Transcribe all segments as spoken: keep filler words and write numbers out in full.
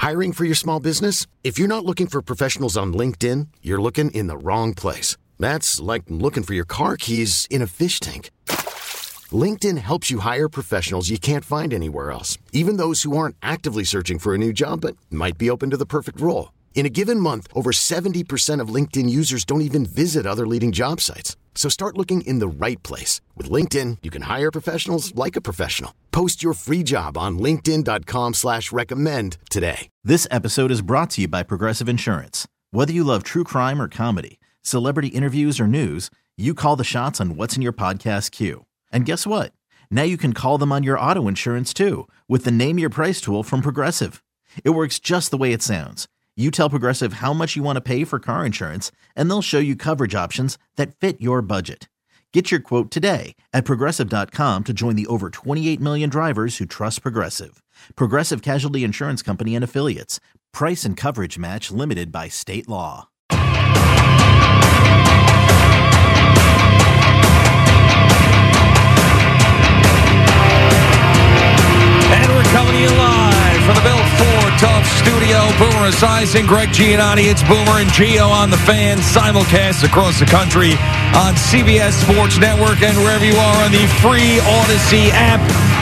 Hiring for your small business? If you're not looking for professionals on LinkedIn, you're looking in the wrong place. That's like looking for your car keys in a fish tank. LinkedIn helps you hire professionals you can't find anywhere else, even those who aren't actively searching for a new job but might be open to the perfect role. In a given month, over seventy percent of LinkedIn users don't even visit other leading job sites. So start looking in the right place. With LinkedIn, you can hire professionals like a professional. Post your free job on linkedin dot com slash recommend today. This episode is brought to you by Progressive Insurance. Whether you love true crime or comedy, celebrity interviews or news, you call the shots on what's in your podcast queue. And guess what? Now you can call them on your auto insurance too with the Name Your Price tool from Progressive. It works just the way it sounds. You tell Progressive how much you want to pay for car insurance, and they'll show you coverage options that fit your budget. Get your quote today at Progressive dot com to join the over twenty-eight million drivers who trust Progressive. Progressive Casualty Insurance Company and Affiliates. Price and coverage match limited by state law. And we're coming to you live from the Bill Ford Tough Studio. Boomer Esiason, Greg Giannotti. It's Boomer and Gio on the Fan. Simulcast across the country on C B S Sports Network and wherever you are on the free Odyssey app.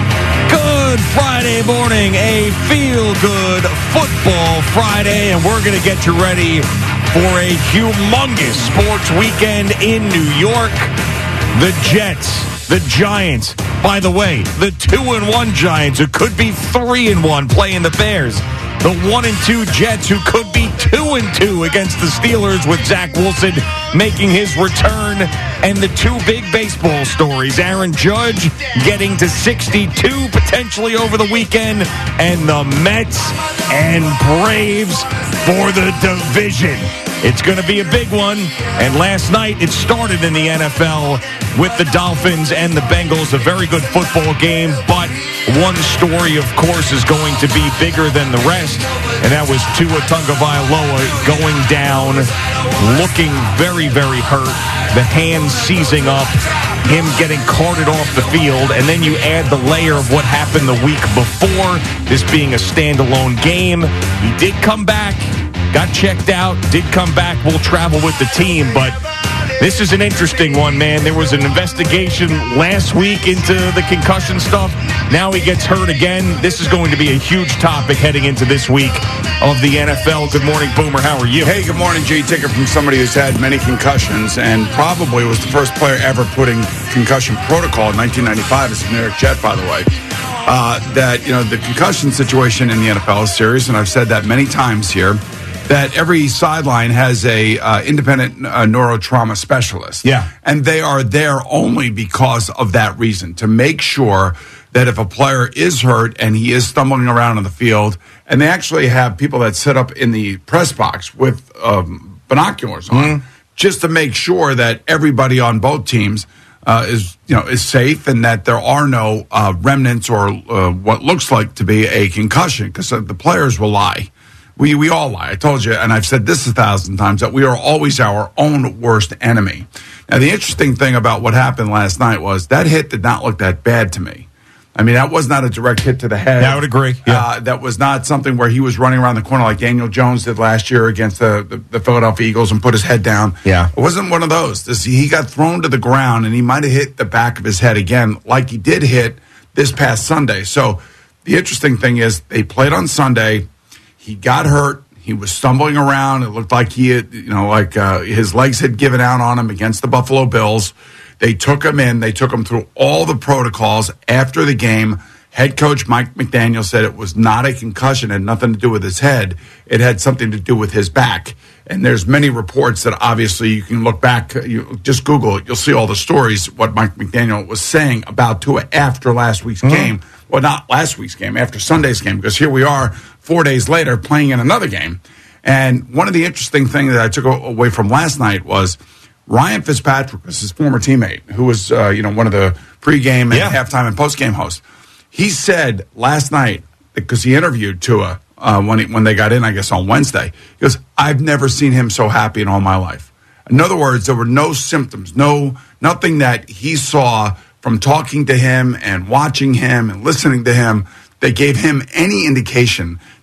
Good Friday morning, a feel-good football Friday, and we're going to get you ready for a humongous sports weekend in New York. The Jets, the Giants, by the way, the two and one Giants who could be three and one playing the Bears. The one and two Jets who could be two and two against the Steelers with Zach Wilson making his return. And the two big baseball stories, Aaron Judge getting to sixty-two potentially over the weekend, and the Mets and Braves for the division. It's going to be a big one. And last night it started in the N F L with the Dolphins and the Bengals. A very good football game, but one story, of course, is going to be bigger than the rest. And that was Tua Tagovailoa going down, looking very, very hurt. The hand seizing up, him getting carted off the field. And then you add the layer of what happened the week before, this being a standalone game. He did come back. Got checked out, did come back, will travel with the team, but this is an interesting one, man. There was an investigation last week into the concussion stuff. Now he gets hurt again. This is going to be a huge topic heading into this week of the N F L. Good morning, Boomer. How are you? Hey, good morning, G. Take it from somebody who's had many concussions and probably was the first player ever put in concussion protocol in nineteen ninety-five as a New York Jet, by the way. Uh, that, you know, the concussion situation in the N F L is serious, and I've said that many times here. That every sideline has a uh, independent uh, neurotrauma specialist. Yeah. And they are there only because of that reason, to make sure that if a player is hurt and he is stumbling around on the field, and they actually have people that sit up in the press box with um, binoculars on, mm-hmm. just to make sure that everybody on both teams uh, is, you know, is safe and that there are no uh, remnants or uh, what looks like to be a concussion, because uh, the players will lie. We we all lie. I told you, and I've said this a thousand times, that we are always our own worst enemy. Now, the interesting thing about what happened last night was that hit did not look that bad to me. I mean, that was not a direct hit to the head. Yeah, I would agree. Yeah. Uh, that was not something where he was running around the corner like Daniel Jones did last year against the, the, the Philadelphia Eagles and put his head down. Yeah. It wasn't one of those. This, he got thrown to the ground, and he might have hit the back of his head again like he did hit this past Sunday. So the interesting thing is they played on Sunday. He got hurt. He was stumbling around. It looked like he had, you know, like uh, his legs had given out on him against the Buffalo Bills. They took him in. They took him through all the protocols after the game. Head coach Mike McDaniel said it was not a concussion. It had nothing to do with his head. It had something to do with his back. And there's many reports that obviously you can look back. You just Google it. You'll see all the stories, what Mike McDaniel was saying about Tua after last week's mm-hmm. game. Well, not last week's game, after Sunday's game, because here we are four days later playing in another game. And one of the interesting things that I took away from last night was Ryan Fitzpatrick was his former teammate, who was uh, you know one of the pregame and yeah. halftime and postgame hosts. He said last night, because he interviewed Tua uh, when, he, when they got in, I guess, on Wednesday, he goes, I've never seen him so happy in all my life. In other words, there were no symptoms, no nothing that he saw from talking to him and watching him and listening to him that gave him any indication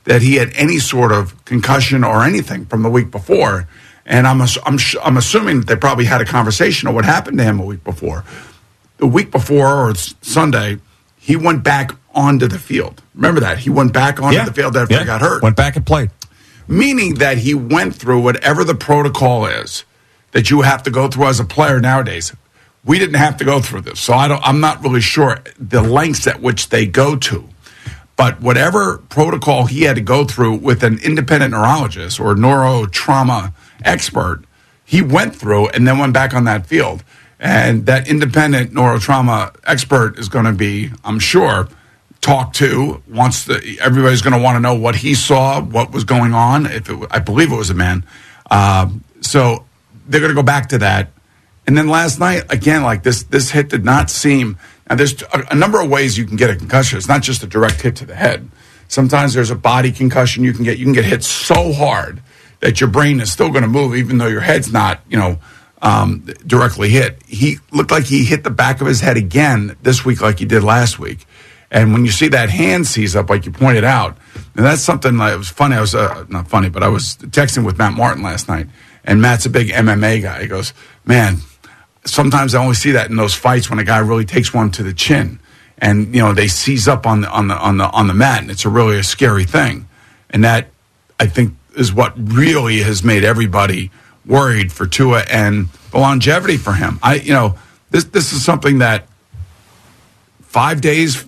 that he had any sort of concussion or anything from the week before. And I'm I'm I'm assuming that they probably had a conversation of what happened to him a week before. The week before, or Sunday, he went back onto the field. Remember that? He went back onto yeah. the field after yeah. he got hurt. Went back and played. Meaning that he went through whatever the protocol is that you have to go through as a player nowadays. We didn't have to go through this, so I don't, I'm not really sure the lengths at which they go to. But whatever protocol he had to go through with an independent neurologist or neurotrauma expert, he went through and then went back on that field. And that independent neurotrauma expert is going to be, I'm sure, talked to. Wants to, everybody's going to want to know what he saw, what was going on. If it, I believe it was a man. Uh, so they're going to go back to that. And then last night, again, like this, this hit did not seem. Now, there's a, a number of ways you can get a concussion. It's not just a direct hit to the head. Sometimes there's a body concussion you can get. You can get hit so hard that your brain is still going to move, even though your head's not, you know, um, directly hit. He looked like he hit the back of his head again this week, like he did last week. And when you see that hand seize up, like you pointed out, and that's something that was funny. I was uh, not funny, but I was texting with Matt Martin last night, and Matt's a big M M A guy. He goes, man. Sometimes I only see that in those fights when a guy really takes one to the chin, and you know they seize up on the on the on the on the mat, and it's a really a scary thing. And that I think is what really has made everybody worried for Tua and the longevity for him. I you know this this is something that five days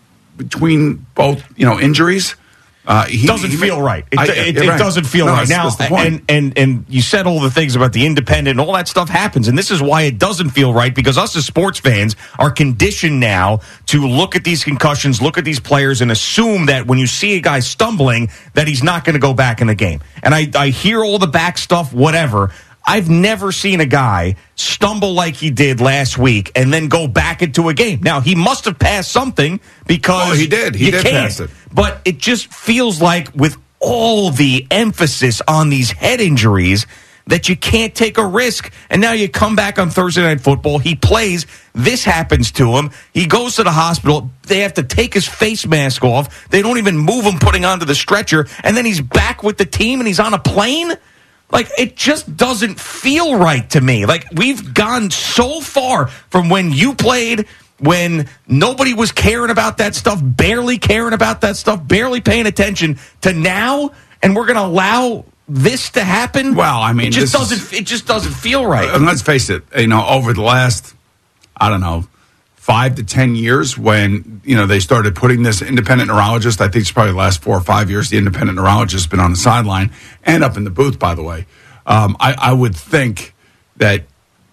between both you know injuries. Uh, he doesn't he feel made, right. It, I, it, yeah, it right. doesn't feel no, right. that's, Now, that's the point. and, and, and you said all the things about the independent, all that stuff happens. And this is why it doesn't feel right, because us as sports fans are conditioned now to look at these concussions, look at these players, and assume that when you see a guy stumbling, that he's not going to go back in the game. And I, I hear all the back stuff, whatever. I've never seen a guy stumble like he did last week and then go back into a game. Now, he must have passed something because oh, he did. He you did can't. pass it. But it just feels like with all the emphasis on these head injuries that you can't take a risk. And now you come back on Thursday Night Football. He plays. This happens to him. He goes to the hospital. They have to take his face mask off. They don't even move him putting onto the stretcher. And then he's back with the team and he's on a plane. Like, it just doesn't feel right to me. Like, we've gone so far from when you played, when nobody was caring about that stuff, barely caring about that stuff, barely paying attention, to now, and we're going to allow this to happen. Well, I mean, it just doesn't. Is, it just doesn't feel right. And let's face it. You know, over the last, I don't know, five to ten years, when you know they started putting this independent neurologist, I think it's probably the last four or five years, the independent neurologist has been on the sideline and up in the booth, by the way. Um, I, I would think that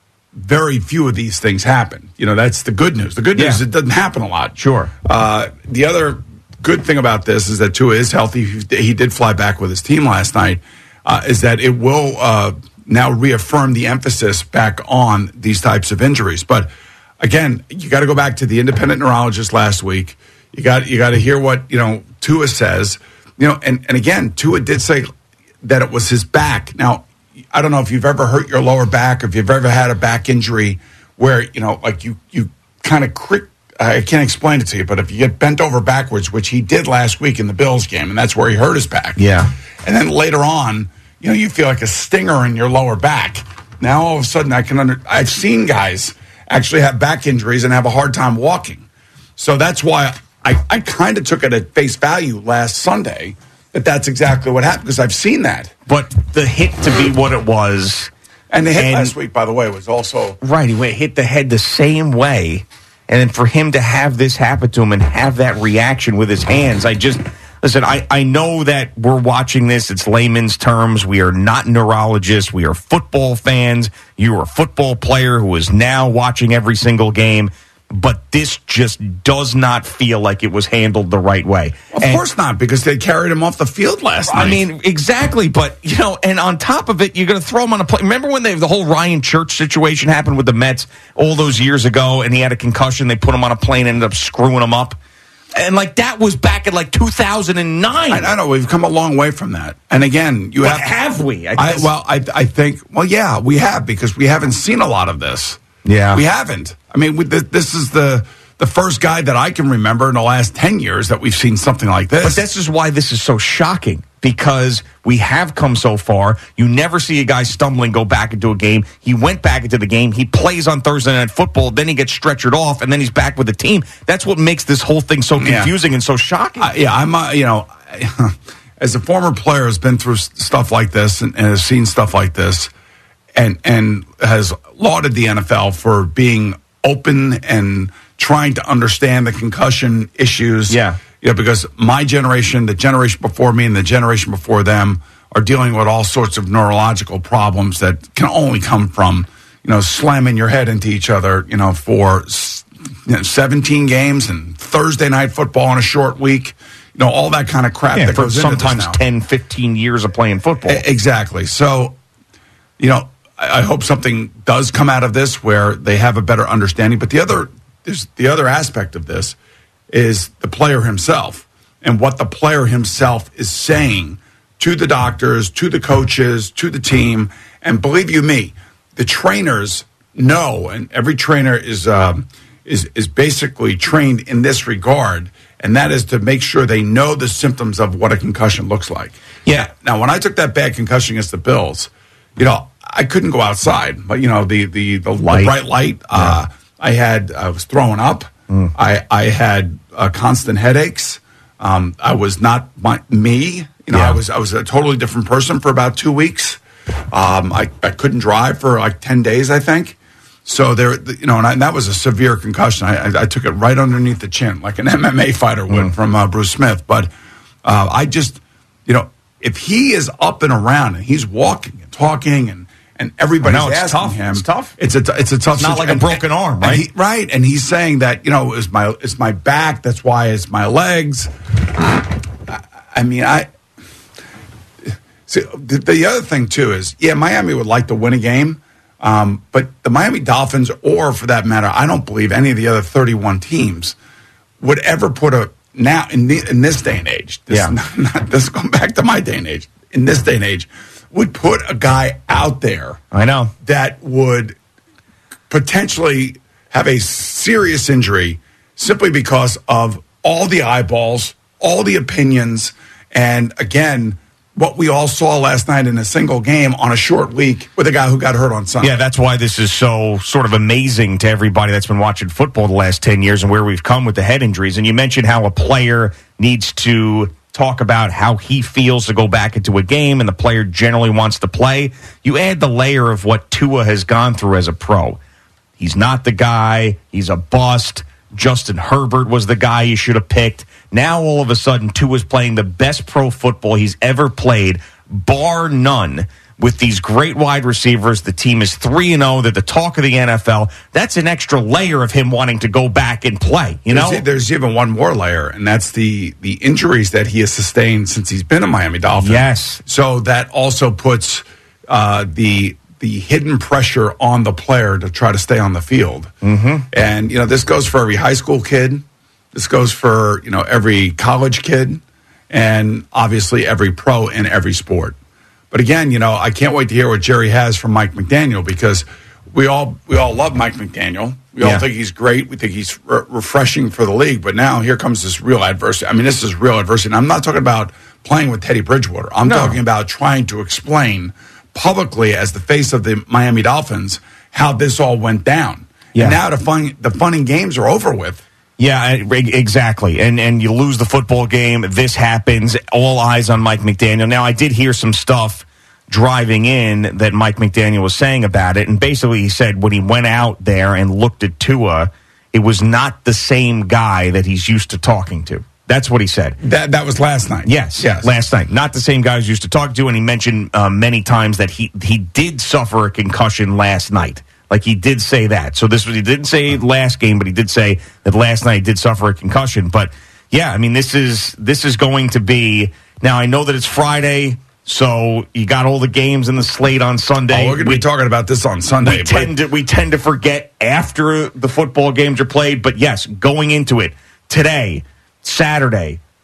very few of these things happen. You know, that's the good news. The good news Yeah. is it doesn't happen a lot. Sure. Uh, the other good thing about this is that Tua is healthy. He did fly back with his team last night. Uh, is that it will uh, now reaffirm the emphasis back on these types of injuries. But again, you got to go back to the independent neurologist last week. You got you got to hear what you know Tua says. You know, and, and again, Tua did say that it was his back. Now, I don't know if you've ever hurt your lower back, or if you've ever had a back injury where you know, like you you kind of crick. I can't explain it to you, but if you get bent over backwards, which he did last week in the Bills game, and that's where he hurt his back. Yeah. And then later on, you know, you feel like a stinger in your lower back. Now all of a sudden, I can under. I've seen guys actually have back injuries and have a hard time walking. So that's why I, I kind of took it at face value last Sunday that that's exactly what happened, because I've seen that. But the hit to be what it was. And the hit and, last week, by the way, was also... Right, he went, hit the head the same way. And then for him to have this happen to him and have that reaction with his hands, I just... Listen, I, I know that we're watching this. It's layman's terms. We are not neurologists. We are football fans. You are a football player who is now watching every single game. But this just does not feel like it was handled the right way. Of and, course not, because they carried him off the field last night. I mean, exactly. But, you know, and on top of it, you're going to throw him on a plane. Remember when they, the whole Ryan Church situation happened with the Mets all those years ago, and he had a concussion? They put him on a plane and ended up screwing him up. And, like, that was back in, like, two thousand nine. I, I know. We've come a long way from that. And, again, you but have... have we? I I, well, I, I think... Well, yeah, we have, because we haven't seen a lot of this. Yeah. We haven't. I mean, we, this is the the first guy that I can remember in the last ten years that we've seen something like this. But this is why this is so shocking, because we have come so far. You never see a guy stumbling go back into a game. He went back into the game. He plays on Thursday Night Football. Then he gets stretchered off, and then he's back with the team. That's what makes this whole thing so confusing yeah. and so shocking. Uh, yeah, I'm, uh, you know, as a former player who's been through stuff like this and, and has seen stuff like this and, and has lauded the N F L for being open and trying to understand the concussion issues. Yeah. You know, because my generation, the generation before me, and the generation before them are dealing with all sorts of neurological problems that can only come from, you know, slamming your head into each other, you know, for you know, seventeen games and Thursday night football in a short week, you know, all that kind of crap yeah, that for goes sometimes into this now. ten, fifteen years of playing football. Exactly. So, you know, I, I hope something does come out of this where they have a better understanding. But the other, there's the other aspect of this is the player himself and what the player himself is saying to the doctors, to the coaches, to the team. And believe you me, the trainers know, and every trainer is um, is is basically trained in this regard, and that is to make sure they know the symptoms of what a concussion looks like. Yeah. Now, when I took that bad concussion against the Bills, you know, I couldn't go outside, but you know, the the the, light. the bright light. Yeah. Uh, I had I was throwing up. Mm. I I had uh, constant headaches. Um, I was not my, me. You know, yeah. I was I was a totally different person for about two weeks. Um, I I couldn't drive for like ten days, I think. So there, you know, and, I, and that was a severe concussion. I, I, I took it right underneath the chin, like an M M A fighter would mm. from uh, Bruce Smith. But uh, I just, you know, if he is up and around and he's walking and talking and. And everybody's no, it's asking tough. him. It's tough. It's a it's a tough. It's not like a and, broken arm, right? And he, right, and he's saying that you know it's my it's my back. That's why it's my legs. I, I mean, I. See, the, the other thing too is, yeah, Miami would like to win a game, um, but the Miami Dolphins, or for that matter, I don't believe any of the other thirty-one teams would ever put a now in the, in this day and age. This, yeah, not, not, this going back to my day and age. In this day and age. Would put a guy out there I know that would potentially have a serious injury simply because of all the eyeballs, all the opinions, and again, what we all saw last night in a single game on a short week with a guy who got hurt on Sunday. Yeah, that's why this is so sort of amazing to everybody that's been watching football the last ten years and where we've come with the head injuries. And you mentioned how a player needs to talk about how he feels to go back into a game, and the player generally wants to play. You add the layer of what Tua has gone through as a pro. He's not the guy. He's a bust. Justin Herbert was the guy you should have picked. Now, all of a sudden, Tua's playing the best pro football he's ever played, bar none, with these great wide receivers. The team is three and oh. They're the talk of the N F L. That's an extra layer of him wanting to go back and play. You know, There's, there's even one more layer, and that's the, the injuries that he has sustained since he's been a Miami Dolphin. Yes. So that also puts uh, the the hidden pressure on the player to try to stay on the field. Mm-hmm. And, you know, this goes for every high school kid. This goes for, you know, every college kid and obviously every pro in every sport. But again, you know, I can't wait to hear what Jerry has from Mike McDaniel because we all we all love Mike McDaniel. We yeah. all think he's great. We think he's re- refreshing for the league. But now here comes this real adversity. I mean, this is real adversity. And I'm not talking about playing with Teddy Bridgewater. I'm no. talking about trying to explain publicly as the face of the Miami Dolphins how this all went down. Yeah. And now the fun, the fun and games are over with. Yeah, exactly. And and you lose the football game. This happens. All eyes on Mike McDaniel. Now, I did hear some stuff driving in that Mike McDaniel was saying about it. And basically he said when he went out there and looked at Tua, it was not the same guy that he's used to talking to. That's what he said. That that was last night. Yes, yes, last night. Not the same guy he's used to talking to. And he mentioned uh, many times that he, he did suffer a concussion last night. Like, he did say that. So this was, he didn't say last game, but he did say that last night he did suffer a concussion. But, yeah, I mean, this is this is going to be... Now, I know that it's Friday, so you got all the games in the slate on Sunday. Oh, we're going to be talking about this on Sunday. We tend, to, we tend to forget after the football games are played. But, yes, going into it, today, Saturday,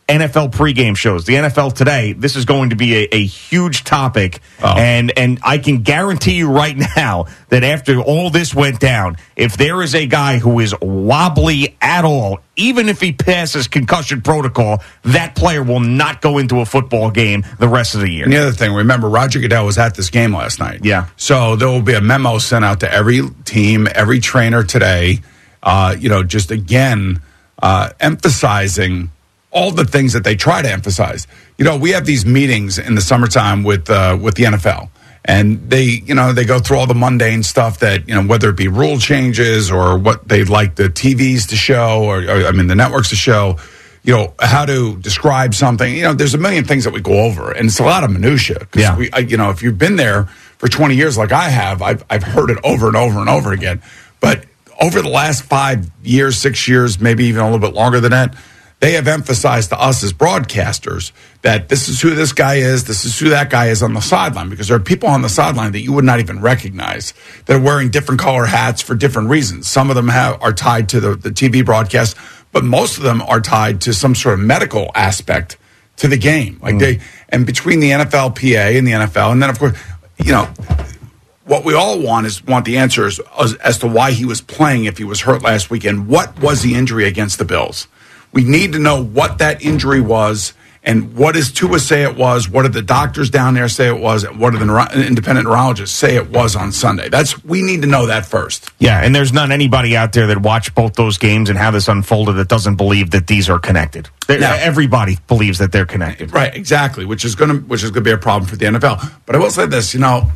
N F L pregame shows, the N F L Today, this is going to be a, a huge topic. Oh. And and I can guarantee you right now that after all this went down, if there is a guy who is wobbly at all, even if he passes concussion protocol, that player will not go into a football game the rest of the year. And the other thing, remember, Roger Goodell was at this game last night. Yeah. So there will be a memo sent out to every team, every trainer today, uh, you know, just again uh, emphasizing all the things that they try to emphasize. You know, we have these meetings in the summertime with uh, with the N F L, and they, you know, they go through all the mundane stuff that, you know, whether it be rule changes or what they'd like the T Vs to show, or, or I mean, the networks to show, you know, how to describe something. You know, there's a million things that we go over, and it's a lot of minutia. Yeah. We, I, you know, if you've been there for twenty years like I have, I've I've heard it over and over and over again. But over the last five years, six years, maybe even a little bit longer than that, they have emphasized to us as broadcasters that this is who this guy is, this is who that guy is on the sideline, because there are people on the sideline that you would not even recognize that are wearing different color hats for different reasons. Some of them have, are tied to the, the T V broadcast, but most of them are tied to some sort of medical aspect to the game. Like mm. they, and between the N F L P A and the N F L, and then of course, you know, what we all want is want the answers as, as to why he was playing if he was hurt last weekend. What was the injury against the Bills? We need to know what that injury was, and what does Tua say it was, what did the doctors down there say it was, and what did the neuro- independent neurologists say it was on Sunday. That's we need to know that first. Yeah, and there's not anybody out there that watched both those games and how this unfolded that doesn't believe that these are connected. Now, everybody believes that they're connected. Right, exactly, which is going to which is going to be a problem for the N F L. But I will say this, you know,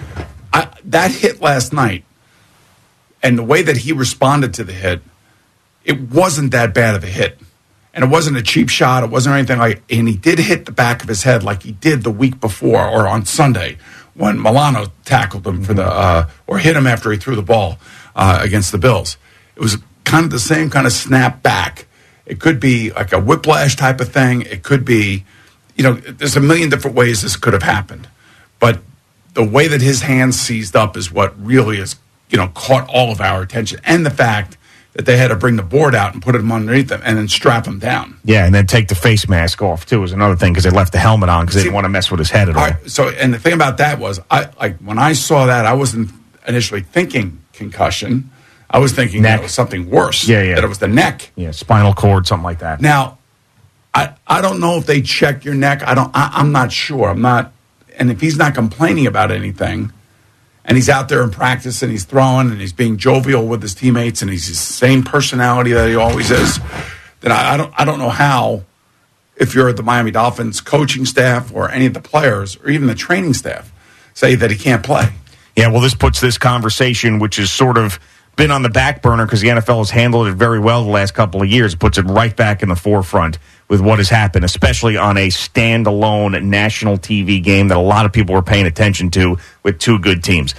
I, that hit last night and the way that he responded to the hit, it wasn't that bad of a hit. And it wasn't a cheap shot. It wasn't anything like, and he did hit the back of his head like he did the week before or on Sunday when Milano tackled him for the, uh, or hit him after he threw the ball uh, against the Bills. It was kind of the same kind of snap back. It could be like a whiplash type of thing. It could be, you know, there's a million different ways this could have happened. But the way that his hands seized up is what really has, you know, caught all of our attention. And the fact that they had to bring the board out and put him underneath them and then strap him down. Yeah, and then take the face mask off, too, is another thing, because they left the helmet on because they didn't want to mess with his head at all. I, so, and the thing about that was, I like when I saw that, I wasn't initially thinking concussion. I was thinking neck. That it was something worse. Yeah, yeah. That it was the neck. Yeah, spinal cord, something like that. Now, I, I don't know if they check your neck. I don't. I, I'm not sure. I'm not. And if he's not complaining about anything, and he's out there in practice and he's throwing and he's being jovial with his teammates and he's the same personality that he always is, then I, I don't. I don't know how, if you're the Miami Dolphins coaching staff or any of the players or even the training staff, say that he can't play. Yeah, well, this puts this conversation, which is sort of been on the back burner because the N F L has handled it very well the last couple of years, puts it right back in the forefront with what has happened, especially on a standalone national T V game that a lot of people were paying attention to with two good teams.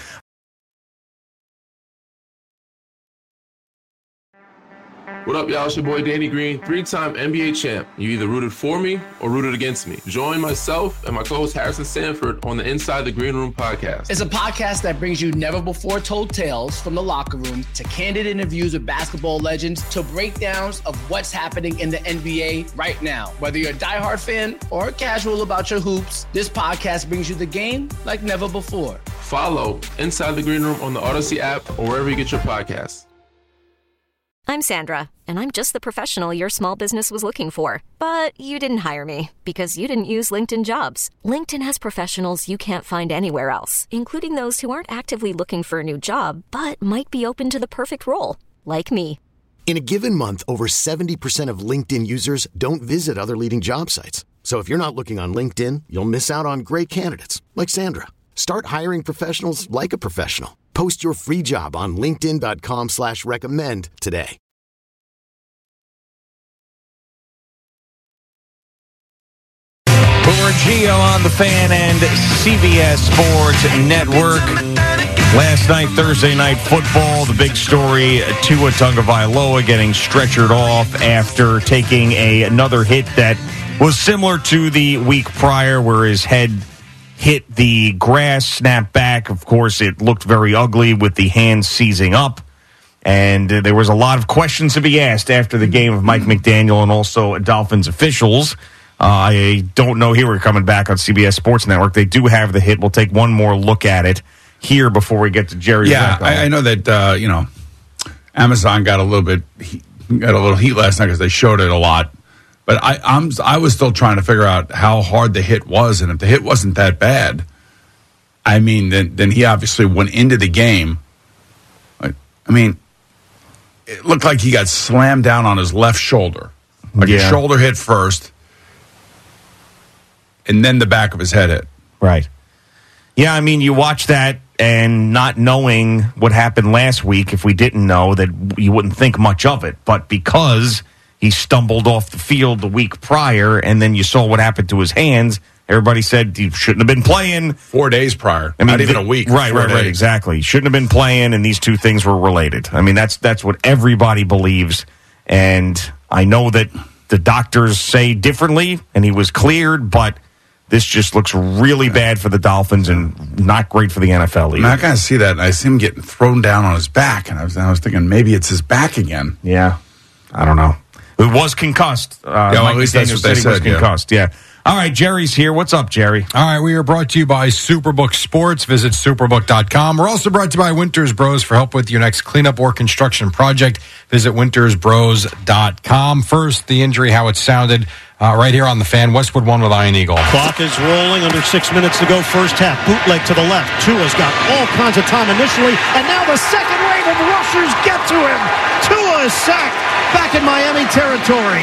What up, y'all? It's your boy Danny Green, three-time N B A champ. You either rooted for me or rooted against me. Join myself and my co-host Harrison Sanford on the Inside the Green Room podcast. It's a podcast that brings you never-before-told tales from the locker room to candid interviews with basketball legends to breakdowns of what's happening in the N B A right now. Whether you're a diehard fan or casual about your hoops, this podcast brings you the game like never before. Follow Inside the Green Room on the Odyssey app or wherever you get your podcasts. I'm Sandra, and I'm just the professional your small business was looking for. But you didn't hire me because you didn't use LinkedIn Jobs. LinkedIn has professionals you can't find anywhere else, including those who aren't actively looking for a new job, but might be open to the perfect role, like me. In a given month, over seventy percent of LinkedIn users don't visit other leading job sites. So if you're not looking on LinkedIn, you'll miss out on great candidates like Sandra. Start hiring professionals like a professional. Post your free job on linkedin.com slash recommend today. Boomer and Gio on the Fan and C B S Sports Network. Last night, Thursday Night Football, the big story, Tua Tagovailoa getting stretchered off after taking a, another hit that was similar to the week prior where his head hit the grass, snapped back. Of course, it looked very ugly with the hand seizing up. And uh, there was a lot of questions to be asked after the game of Mike McDaniel and also Dolphins officials. Uh, I don't know here. We're coming back on C B S Sports Network. They do have the hit. We'll take one more look at it here before we get to Jerry. Yeah, I, I know that, uh, you know, Amazon got a little bit, got a little heat last night because they showed it a lot. But I, I'm, I was still trying to figure out how hard the hit was. And if the hit wasn't that bad, I mean, then, then he obviously went into the game. I mean, it looked like he got slammed down on his left shoulder. Like Yeah. his shoulder hit first, and then the back of his head hit. Right. Yeah, I mean, you watch that and not knowing what happened last week, if we didn't know, that you wouldn't think much of it. But because he stumbled off the field the week prior, and then you saw what happened to his hands, everybody said he shouldn't have been playing. Four days prior. I mean, not even the, a week. Right, Four right, right, days. exactly. Shouldn't have been playing, and these two things were related. I mean, that's that's what everybody believes. And I know that the doctors say differently, and he was cleared, but this just looks really bad for the Dolphins and not great for the N F L I either. mean, I kind of see that, and I see him getting thrown down on his back, and I was, I was thinking maybe it's his back again. Yeah, I don't know. It was concussed. Uh, Yeah, well, Mike at least that's McDaniel what they said he was said, yeah. concussed. Yeah. All right, Jerry's here. What's up, Jerry? All right, we are brought to you by Superbook Sports. Visit superbook dot com. We're also brought to you by Winters Bros for help with your next cleanup or construction project. Visit winters bros dot com. First, the injury, how it sounded uh, right here on the Fan. Westwood won with Iron Eagle. Clock is rolling, under six minutes to go, first half. Bootleg to the left. Tua's got all kinds of time initially, and now the second wave of rushers get to him. Tua is sacked back in Miami territory.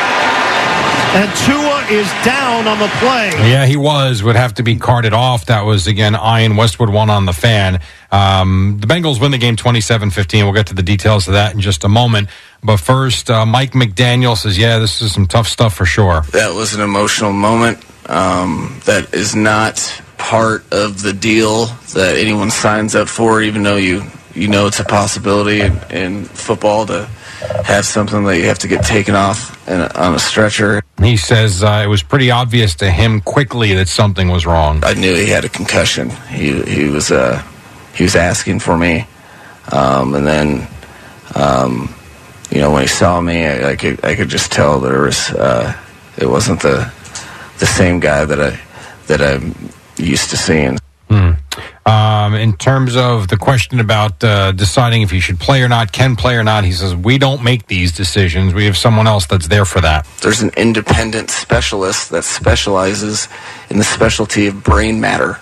And Tua is down on the play. Yeah, he was. Would have to be carted off. That was, again, Ian Westwood won on the Fan. Um, the Bengals win the game twenty-seven fifteen. We'll get to the details of that in just a moment. But first, uh, Mike McDaniel says, yeah, this is some tough stuff for sure. That was an emotional moment. Um, that is not part of the deal that anyone signs up for, even though you, you know it's a possibility in, in football to have something that you have to get taken off in a, on a stretcher. He says uh, it was pretty obvious to him quickly that something was wrong. I knew he had a concussion. He he was uh, he was asking for me, um, and then um, you know when he saw me, I, I could I could just tell there was uh, it wasn't the the same guy that I that I'm used to seeing. Hmm. Um, in terms of the question about uh, deciding if you should play or not, can play or not, he says, we don't make these decisions. We have someone else that's there for that. There's an independent specialist that specializes in the specialty of brain matter.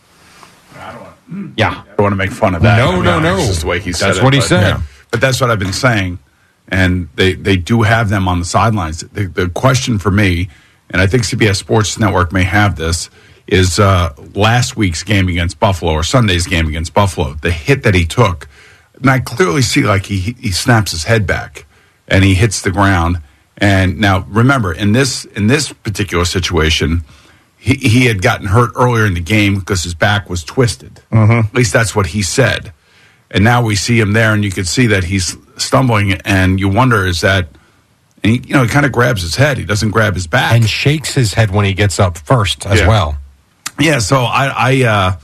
Yeah. I don't want to make fun of that. No, I mean, no, no. That's just the way he said That's it, what he but, said. yeah. But that's what I've been saying. And they, they do have them on the sidelines. The, the question for me, and I think C B S Sports Network may have this, is uh, last week's game against Buffalo or Sunday's game against Buffalo, the hit that he took. And I clearly see like he, he snaps his head back and he hits the ground. And now remember, in this in this particular situation, he, he had gotten hurt earlier in the game because his back was twisted. Mm-hmm. At least that's what he said. And now we see him there, and you can see that he's stumbling, and you wonder, is that, and he, you know, he kind of grabs his head. He doesn't grab his back. And shakes his head when he gets up first as Yeah. well. Yeah, so I, I uh,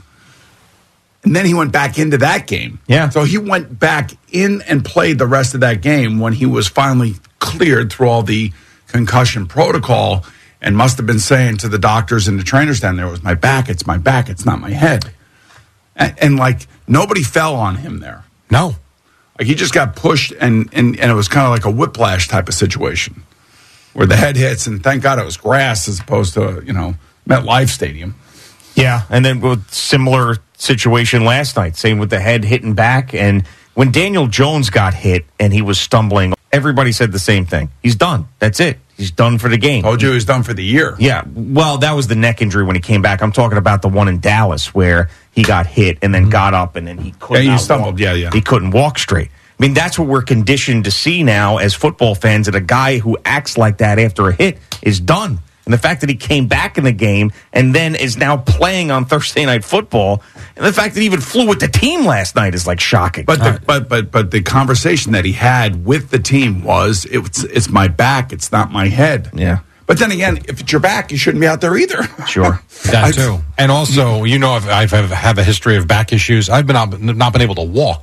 and then he went back into that game. Yeah. So he went back in and played the rest of that game when he was finally cleared through all the concussion protocol and must have been saying to the doctors and the trainers down there, it was my back, it's my back, it's not my head. And, and like, nobody fell on him there. No. Like, he just got pushed, and, and, and it was kind of like a whiplash type of situation where the head hits, and thank God it was grass as opposed to, you know, MetLife Stadium. Yeah, and then with similar situation last night, same with the head hitting back. And when Daniel Jones got hit and he was stumbling, everybody said the same thing. He's done. That's it. He's done for the game. Told you he was done for the year. Yeah, well, that was the neck injury when he came back. I'm talking about the one in Dallas where he got hit and then got up and then he couldn't. Yeah, he out stumbled. walk. Yeah, yeah. He couldn't walk straight. I mean, that's what we're conditioned to see now as football fans, that a guy who acts like that after a hit is done. And the fact that he came back in the game and then is now playing on Thursday Night Football, and the fact that he even flew with the team last night is like shocking. But the, but but but the conversation that he had with the team was, it's it's my back, it's not my head. Yeah. But then again, if it's your back, you shouldn't be out there either. Sure. That I- too. And also, you know, I've, I've have a history of back issues. I've been not, not been able to walk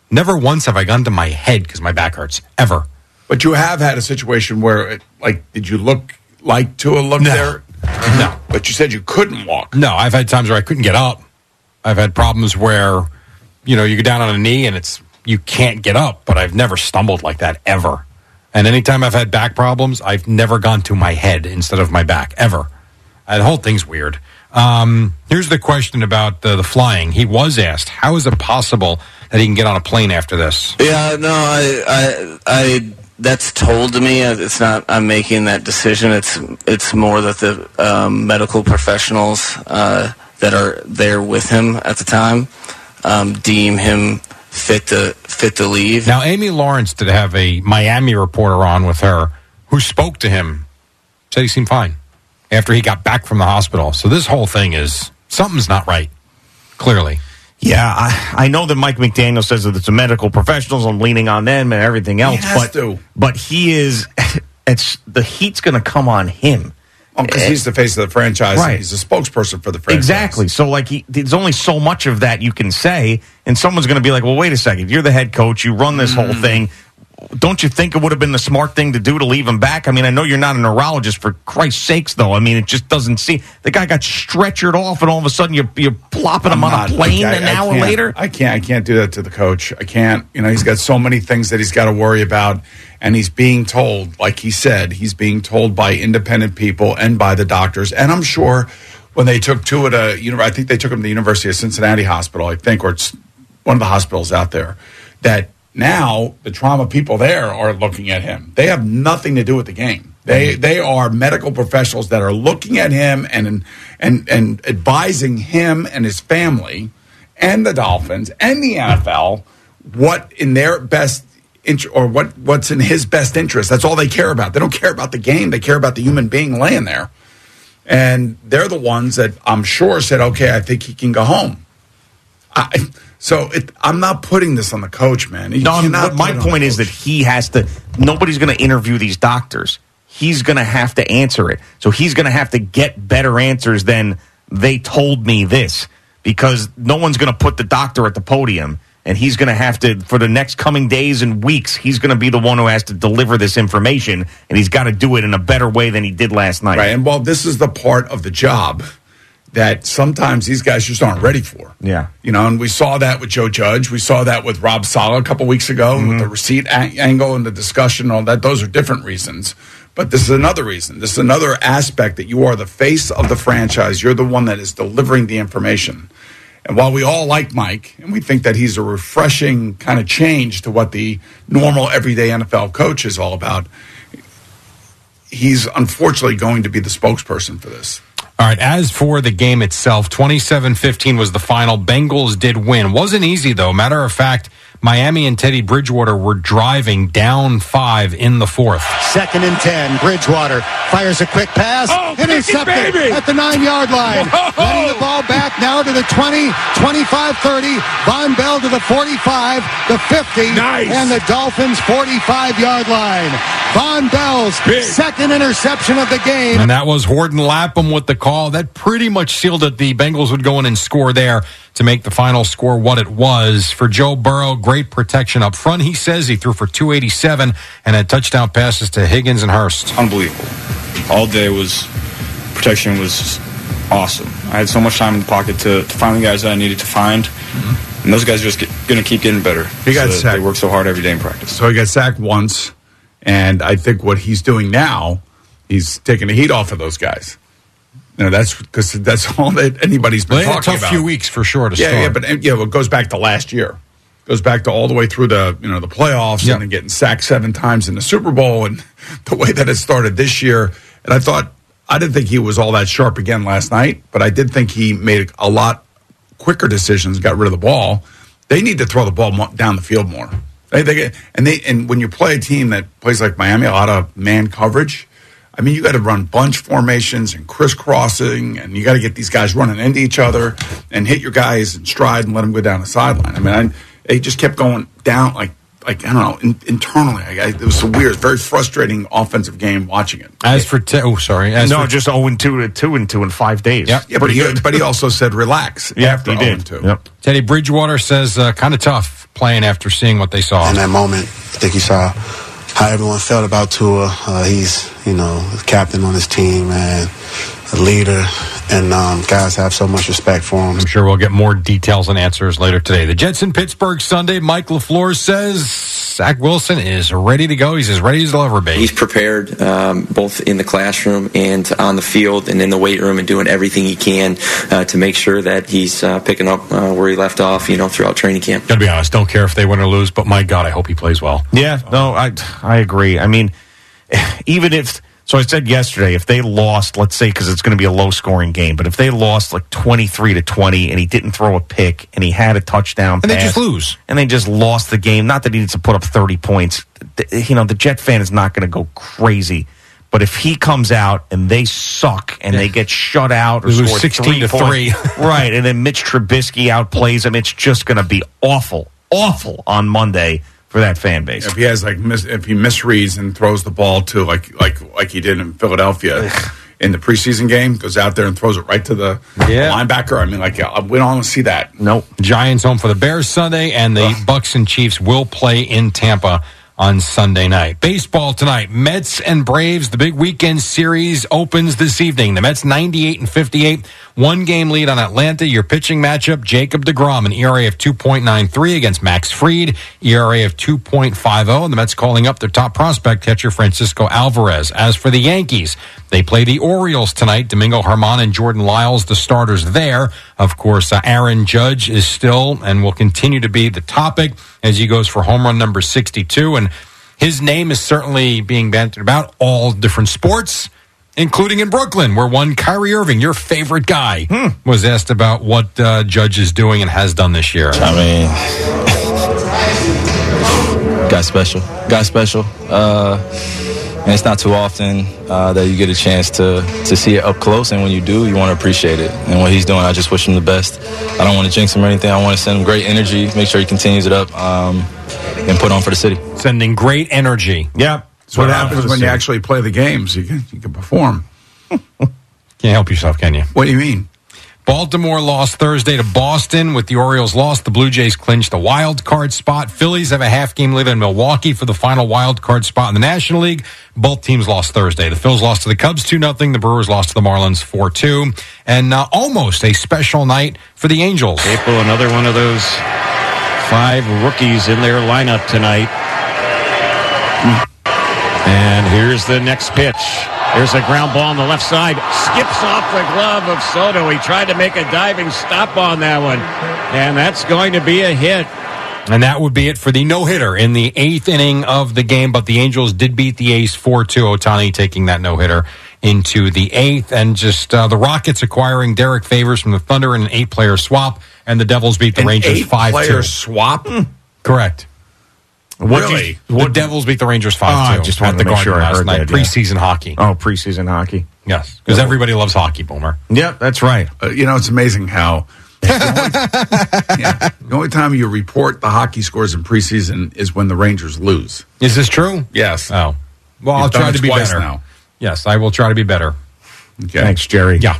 Never once have I gone to my head because my back hurts, ever. But you have had a situation where, it, like, did you look like Tua looked No. there? No. But you said you couldn't walk. No, I've had times where I couldn't get up. I've had problems where, you know, you go down on a knee and it's you can't get up, but I've never stumbled like that, ever. And anytime I've had back problems, I've never gone to my head instead of my back, ever. Uh, the whole thing's weird. Um, here's the question about the, the flying. He was asked, how is it possible that he can get on a plane after this? Yeah, no, I, I, I, that's told to me. It's not I'm making that decision. It's it's more that the um, medical professionals uh, that are there with him at the time um, deem him fit to fit to leave. Now, Amy Lawrence did have a Miami reporter on with her who spoke to him, said he seemed fine after he got back from the hospital. So this whole thing is, something's not right, clearly. Yeah, I, I know that Mike McDaniel says that it's the medical professionals. I'm leaning on them and everything else. He has but, to. but he is, it's the heat's going to come on him. Because he's the face of the franchise. Right. And he's a spokesperson for the franchise. Exactly. So, like, he, there's only so much of that you can say, and someone's going to be like, well, wait a second. You're the head coach. You run this mm. whole thing. Don't you think it would have been the smart thing to do to leave him back? I mean, I know you're not a neurologist, for Christ's sakes, though. I mean, it just doesn't seem... The guy got stretchered off, and all of a sudden you're, you're plopping I'm him on not, a plane I, I, an I hour can't, later? I can't. I can't do that to the coach. I can't. You know, he's got so many things that he's got to worry about, and he's being told, like he said, he's being told by independent people and by the doctors. And I'm sure when they took Tua to, you know, I think they took him to the University of Cincinnati Hospital, I think, or it's one of the hospitals out there, that now the trauma people there are looking at him. They have nothing to do with the game. They they are medical professionals that are looking at him and and and advising him and his family and the Dolphins and the N F L what in their best interest or what what's in his best interest. That's all they care about. They don't care about the game. They care about the human being laying there. And they're the ones that I'm sure said, okay, I think he can go home. I, so it, I'm not putting this on the coach, man. You no, cannot my put it point is that he has to, nobody's going to interview these doctors. He's going to have to answer it. So he's going to have to get better answers than they told me this, because no one's going to put the doctor at the podium, and he's going to have to, for the next coming days and weeks, he's going to be the one who has to deliver this information, and he's got to do it in a better way than he did last night. Right, and while this is the part of the job that sometimes these guys just aren't ready for. Yeah. You know, and we saw that with Joe Judge. We saw that with Rob Saleh a couple weeks ago mm-hmm. with the receipt a- angle and the discussion and all that. Those are different reasons. But this is another reason. This is another aspect that you are the face of the franchise. You're the one that is delivering the information. And while we all like Mike, and we think that he's a refreshing kind of change to what the normal everyday N F L coach is all about, he's unfortunately going to be the spokesperson for this. All right, as for the game itself, twenty-seven fifteen was the final. Bengals did win. Wasn't easy, though. Matter of fact, Miami and Teddy Bridgewater were driving down five in the fourth. Second and ten. Bridgewater fires a quick pass. Oh, intercepted baby. at the nine-yard line. Whoa. Letting the ball back now to the twenty, twenty-five, thirty. Von Bell to the forty-five, the fifty, Nice. and the Dolphins' forty-five-yard line. Von Bell's Big. second interception of the game. And that was Horton Lapham with the call. That pretty much sealed it. The Bengals would go in and score there to make the final score what it was. For Joe Burrow, great protection up front. He says he threw for two eighty-seven and had touchdown passes to Higgins and Hurst. Unbelievable. All day was, protection was awesome. I had so much time in the pocket to, to find the guys that I needed to find. Mm-hmm. And those guys are just going to keep getting better. He got so sacked. They work so hard every day in practice. So he got sacked once, and I think what he's doing now, he's taking the heat off of those guys. You know, that's because that's all that anybody's been well, talking a tough about. Few weeks for sure to yeah, start. Yeah, but yeah, well, it goes back to last year. It goes back to all the way through the you know the playoffs yep. and then getting sacked seven times in the Super Bowl, and the way that it started this year. And I thought I didn't think he was all that sharp again last night, but I did think he made a lot quicker decisions, got rid of the ball. They need to throw the ball mo- down the field more. They, they get, and they and when you play a team that plays like Miami, a lot of man coverage. I mean, you got to run bunch formations and crisscrossing, and you got to get these guys running into each other and hit your guys in stride and let them go down the sideline. I mean, I, they just kept going down like, like I don't know, in, internally. I, I, it was so weird, very frustrating offensive game watching it. As for te- oh, sorry, As no, for, just zero and two to two and two in five days. Yep. Yeah, but he, but he also said relax yeah, after he zero did. and two. Yep. Teddy Bridgewater says uh, kind of tough. playing after seeing what they saw? In that moment, I think you saw how everyone felt about Tua. Uh, he's, you know, the captain on his team, man, a leader, and um, guys have so much respect for him. I'm sure we'll get more details and answers later today. The Jets in Pittsburgh Sunday. Mike LaFleur says Zach Wilson is ready to go. He's as ready as he'll ever be. He's prepared um, both in the classroom and on the field and in the weight room and doing everything he can uh, to make sure that he's uh, picking up uh, where he left off, you know, throughout training camp. Gotta be honest, don't care if they win or lose, but my God, I hope he plays well. Yeah, no, I I agree. I mean, even if, so I said yesterday, if they lost, let's say, because it's going to be a low-scoring game, but if they lost like twenty-three to twenty and he didn't throw a pick and he had a touchdown and pass, they just lose. And they just lost the game, not that he needs to put up thirty points, you know, the Jet fan is not going to go crazy. But if he comes out and they suck and yeah. they get shut out or they lose score sixteen to three, right, and then Mitch Trubisky outplays him, it's just going to be awful, awful on Monday for that fan base. If he has like mis- if he misreads and throws the ball to like like like he did in Philadelphia in the preseason game, goes out there and throws it right to the yeah. linebacker. I mean, like we don't want to see that. Nope. Giants home for the Bears Sunday, and the Ugh. Bucks and Chiefs will play in Tampa on Sunday night. Baseball tonight, Mets and Braves. The big weekend series opens this evening. The Mets ninety-eight and fifty-eight, one game lead on Atlanta. Your pitching matchup, Jacob deGrom, an E R A of two point nine three against Max Fried, E R A of two point five oh. And the Mets calling up their top prospect, catcher Francisco Alvarez. As for the Yankees, they play the Orioles tonight. Domingo Germán and Jordan Lyles, the starters there. Of course, uh, Aaron Judge is still and will continue to be the topic as he goes for home run number sixty-two. And his name is certainly being bantered about all different sports, including in Brooklyn, where one Kyrie Irving, your favorite guy, hmm. was asked about what uh, Judge is doing and has done this year. I mean, got special. Got special. Uh, and it's not too often uh, that you get a chance to, to see it up close, and when you do, you want to appreciate it. And what he's doing, I just wish him the best. I don't want to jinx him or anything. I want to send him great energy, make sure he continues it up, um, and put on for the city. Sending great energy. Yeah. That's what happens when you actually play the games. You can, you can perform. Can't help yourself, can you? What do you mean? Baltimore lost Thursday to Boston. With the Orioles lost, the Blue Jays clinched the wild card spot. Phillies have a half-game lead on Milwaukee for the final wild card spot in the National League. Both teams lost Thursday. The Phils lost to the Cubs two nothing. The Brewers lost to the Marlins four two. And uh, almost a special night for the Angels. April, another one of those five rookies in their lineup tonight. And here's the next pitch. There's a ground ball on the left side. Skips off the glove of Soto. He tried to make a diving stop on that one. And that's going to be a hit. And that would be it for the no-hitter in the eighth inning of the game. But the Angels did beat the A's four two. Ohtani taking that no-hitter into the eighth. And just uh, the Rockets acquiring Derek Favors from the Thunder in an eight-player swap. And the Devils beat the an Rangers five two. eight-player swap? Mm. Correct. What really? You, what Devils beat the Rangers five two. Oh, I just wanted to make sure I heard that. Preseason yeah. hocky. Oh, preseason hockey. Yes, because everybody loves hockey, Boomer. Yep, that's right. Uh, you know, it's amazing how the, only, yeah, the only time you report the hockey scores in preseason is when the Rangers lose. Is this true? Yes. Oh, well, You've I'll try to be better now. Yes, I will try to be better. Okay. Thanks, Jerry. Yeah.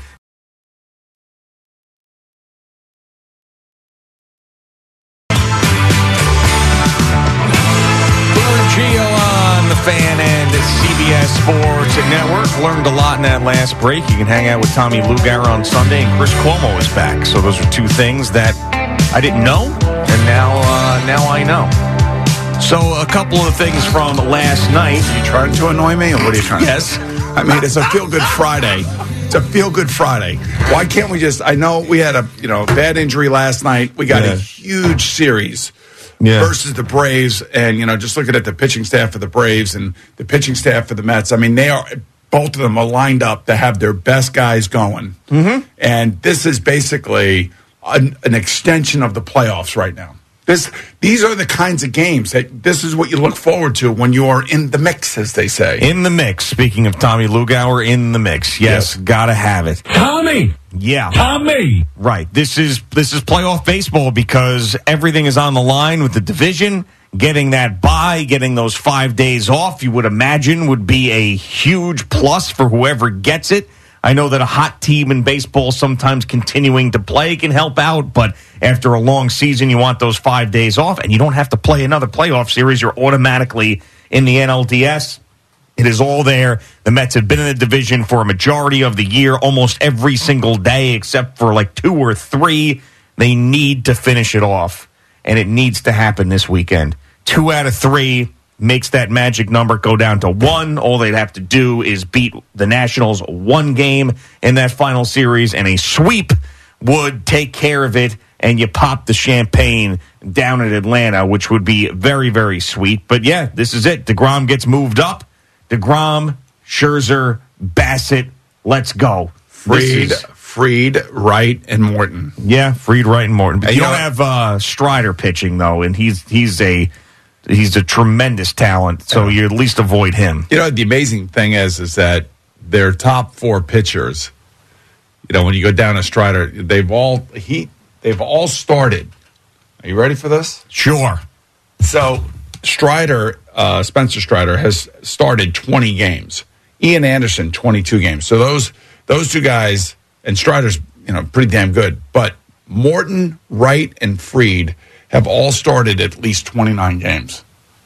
Fan and C B S Sports Network. Learned a lot in that last break. You can hang out with Tommy Lugauer on Sunday, and Chris Cuomo is back. So those are two things that I didn't know, and now uh, now I know. So a couple of things from last night. You trying to annoy me, or what are you trying? Yes. I mean, it's a feel-good Friday. It's a feel-good Friday. Why can't we just? I know we had a you know bad injury last night. We got yeah. a huge series. Yeah. Versus the Braves, and you know, just looking at the pitching staff for the Braves and the pitching staff for the Mets. I mean, they are both of them are lined up to have their best guys going, mm-hmm. and this is basically an, an extension of the playoffs right now. This, these are the kinds of games that this is what you look forward to when you are in the mix, as they say. In the mix. Speaking of Tommy Lugauer, in the mix. Yes, yes. Gotta have it. Tommy. Yeah. Tommy. Right. This is this is playoff baseball because everything is on the line with the division. Getting that bye, getting those five days off, you would imagine would be a huge plus for whoever gets it. I know that a hot team in baseball sometimes continuing to play can help out, but after a long season, you want those five days off, and you don't have to play another playoff series. You're automatically in the N L D S. It is all there. The Mets have been in the division for a majority of the year, almost every single day, except for like two or three. They need to finish it off, and it needs to happen this weekend. Two out of three makes that magic number go down to one. All they'd have to do is beat the Nationals one game in that final series, and a sweep would take care of it, and you pop the champagne down in Atlanta, which would be very, very sweet. But, yeah, this is it. DeGrom gets moved up. DeGrom, Scherzer, Bassett, let's go. Fried, Fried, Wright, and Morton. Yeah, Fried, Wright, and Morton. But Hey, you you don't know- have uh, Strider pitching, though, and he's he's a he's a tremendous talent, so you at least avoid him. You know, the amazing thing is, is that their top four pitchers, you know, when you go down to Strider, they've all he they've all started. Are you ready for this? Sure. So Strider, uh, Spencer Strider, has started twenty games. Ian Anderson, twenty-two games. So those those two guys, and Strider's, you know, pretty damn good. But Morton, Wright, and Fried have all started at least twenty-nine games.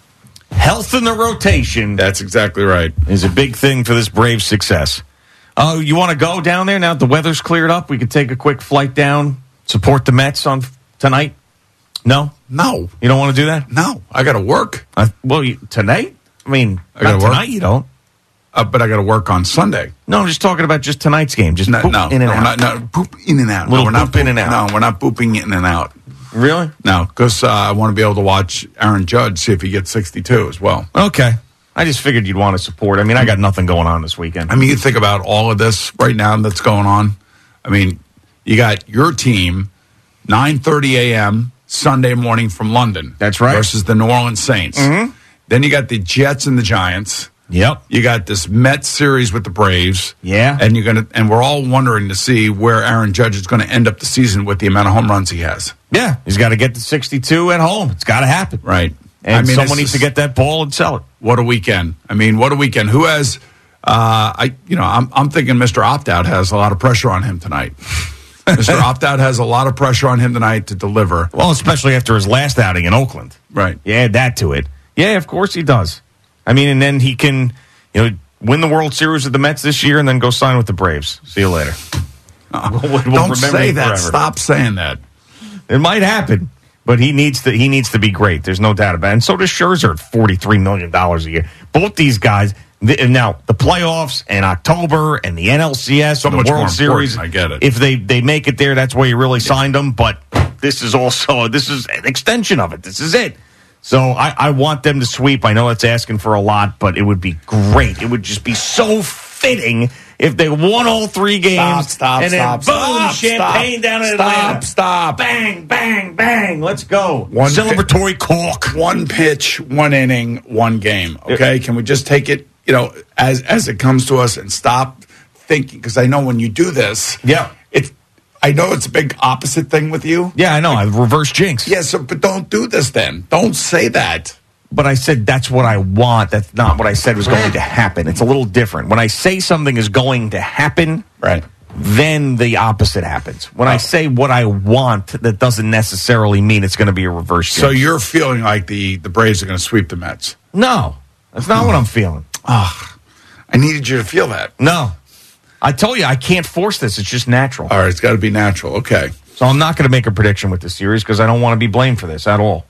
Health in the rotation. That's exactly right. Is a big thing for this Braves success. Oh, you want to go down there now that the weather's cleared up? We could take a quick flight down, support the Mets on tonight? No? No. You don't want to do that? No. I got to work. Uh, well, you, tonight? I mean, I gotta not work. tonight you don't. Uh, but I got to work on Sunday. No, I'm just talking about just tonight's game. Just No, poop no, in and no, out. we're not, no, poop in and out. Little no, we're not poop in and poop- out. No, we're not pooping in and out. Really? No, because uh, I want to be able to watch Aaron Judge, see if he gets sixty-two as well. Okay. I just figured you'd want to support. I mean, I got nothing going on this weekend. I mean, you think about all of this right now that's going on. I mean, you got your team, nine thirty a.m. Sunday morning from London. That's right. Versus the New Orleans Saints. Mhm. Then you got the Jets and the Giants. Yep. You got this Mets series with the Braves. Yeah. And you're gonna and we're all wondering to see where Aaron Judge is going to end up the season with the amount of home runs he has. Yeah, he's got to get to sixty-two at home. It's got to happen. Right. And I mean, someone it's needs to just- get that ball and sell it. What a weekend! I mean, what a weekend! Who has? Uh, I you know I'm I'm thinking Mister Opt Out has a lot of pressure on him tonight. Mister Opt Out has a lot of pressure on him tonight to deliver. Well, especially after his last outing in Oakland. Right. You add that to it. Yeah, of course he does. I mean, and then he can, you know, win the World Series with the Mets this year and then go sign with the Braves. See you later. Uh, We'll- we'll don't remember say him that. forever. Stop saying that. It might happen, but he needs to. He needs to be great. There's no doubt about it. And so does Scherzer at forty-three million dollars a year. Both these guys. The, now the playoffs and October and the N L C S, So and the much World more Series. important, I get it. If they they make it there, that's where you really signed them. But this is also this is an extension of it. This is it. So I, I want them to sweep. I know it's asking for a lot, but it would be great. It would just be so fitting if they won all three games. Stop, stop, and then stop, boom, stop, champagne stop, down in stop, Atlanta. stop. Bang, bang, bang. Let's go. One Celebratory cork. One pitch, one inning, one game. Okay, can we just take it, you know, as as it comes to us and stop thinking? Because I know when you do this, Yeah. it's. I know it's a big opposite thing with you. Yeah, I know. I reverse jinx. Yeah, so but don't do this then. Don't say that. But I said that's what I want. That's not what I said was going to happen. It's a little different. When I say something is going to happen, right, then the opposite happens. When I say what I want, that doesn't necessarily mean it's going to be a reverse jinx. So you're feeling like the the Braves are going to sweep the Mets. No, that's not what I'm feeling. Ah, I needed you to feel that. No. I told you, I can't force this. It's just natural. All right, it's got to be natural. Okay. So I'm not going to make a prediction with this series because I don't want to be blamed for this at all.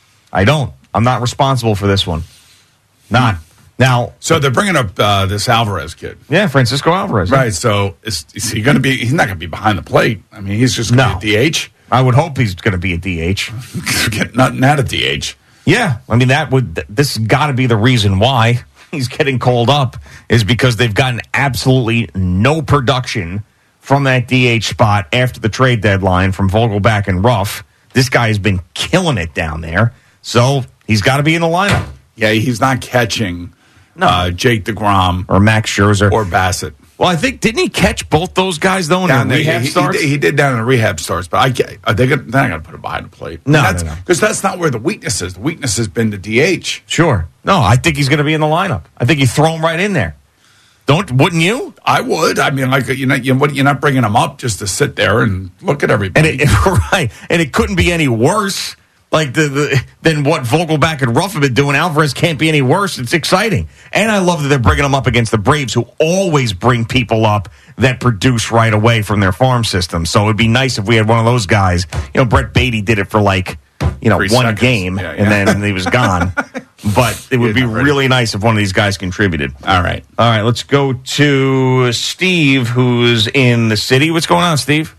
I don't. I'm not responsible for this one. Not. Now. So they're bringing up uh, this Alvarez kid. Yeah, Francisco Alvarez. Right. So is, is he going to be, he's not going to be behind the plate. I mean, he's just going to No. be a D H. I would hope he's going to be a D H. not, not a D H. Yeah. I mean, that would, this has got to be the reason why he's getting called up is because they've gotten absolutely no production from that D H spot after the trade deadline from Vogelback and Ruff. This guy has been killing it down there. So he's got to be in the lineup. Yeah, he's not catching No. uh, Jake DeGrom Or Max Scherzer. or Bassett. Well, I think, didn't he catch both those guys, though, in Down the there, rehab he, he, starts? did- he did down in the rehab starts, but I get, are they gonna, they're not going to put him behind the plate. No, that's, no, no. Because that's not where the weakness is. The weakness has been the D H. Sure. No, I think he's going to be in the lineup. I think you throw him right in there. Don't wouldn't you? I would. I mean, like you're not, you're not bringing them up just to sit there and look at everybody. And it, right, and it couldn't be any worse. Like the, the than what Vogelback and Ruff have been doing. Alvarez can't be any worse. It's exciting, and I love that they're bringing them up against the Braves, who always bring people up that produce right away from their farm system. So it'd be nice if we had one of those guys. You know, Brett Beatty did it for like you know Three one seconds. game, Yeah, and yeah. then he was gone. But it would be really nice if one of these guys contributed. All right, all right. Let's go to Steve, who's in the city. What's going on, Steve?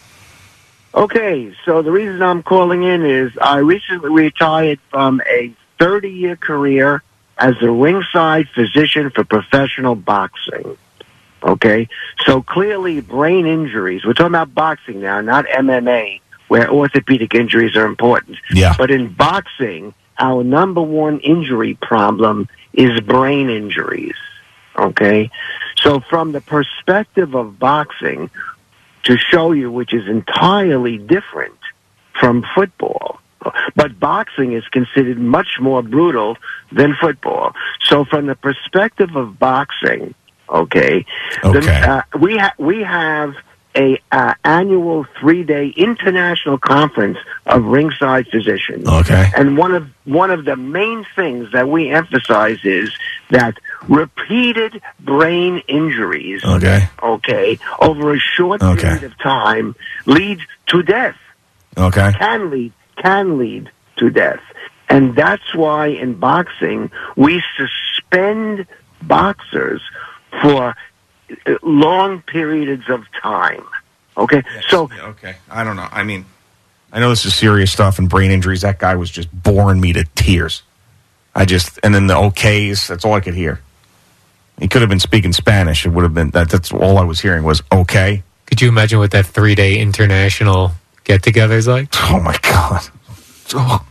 Okay, so the reason I'm calling in is I recently retired from a thirty-year career as a ringside physician for professional boxing. Okay, so clearly brain injuries, we're talking about boxing now, not M M A, where orthopedic injuries are important. Yeah. But in boxing, our number one injury problem is brain injuries. Okay, so from the perspective of boxing, to show you, which is entirely different from football. But boxing is considered much more brutal than football. So from the perspective of boxing, okay, okay. The, uh, we, ha- we have a uh, annual three-day international conference of ringside physicians. Okay. And one of one of the main things that we emphasize is that repeated brain injuries, okay, okay, over a short okay. period of time lead to death. Okay. Can lead can lead to death. And that's why in boxing we suspend boxers for long periods of time. Okay? Yes. So yeah, okay. I don't know. I mean, I know this is serious stuff and brain injuries. That guy was just boring me to tears. I just, and then the okays, that's all I could hear. He could have been speaking Spanish. It would have been, that. that's all I was hearing was okay. Could you imagine what that three-day international get-together is like? Oh, my God. Oh,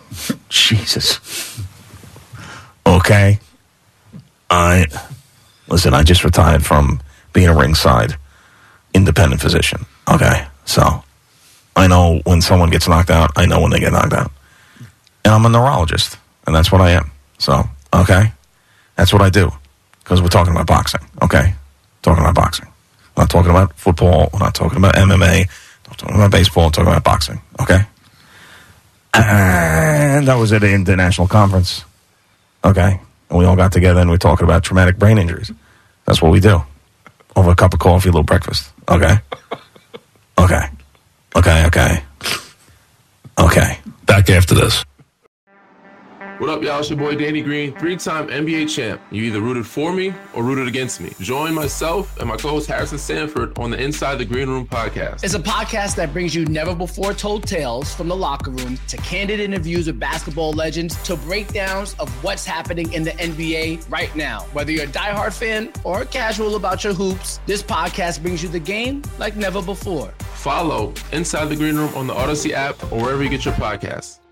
Jesus. Okay. I, listen, I just retired from being a ringside independent physician. Okay. So I know when someone gets knocked out. I know when they get knocked out. And I'm a neurologist. And that's what I am. So, okay? That's what I do. Because we're talking about boxing, okay? Talking about boxing. We're not talking about football. We're not talking about M M A. We're talking about baseball. We're talking about boxing, okay? And that was at an international conference, okay? And we all got together and we were talking about traumatic brain injuries. That's what we do. Over a cup of coffee, a little breakfast, okay? Okay. Okay, okay. Okay. Back after this. What up, y'all? It's your boy Danny Green, three-time N B A champ. You either rooted for me or rooted against me. Join myself and my co-host Harrison Sanford on the Inside the Green Room podcast. It's a podcast that brings you never-before-told tales from the locker room to candid interviews with basketball legends to breakdowns of what's happening in the N B A right now. Whether you're a diehard fan or casual about your hoops, this podcast brings you the game like never before. Follow Inside the Green Room on the Odyssey app or wherever you get your podcasts.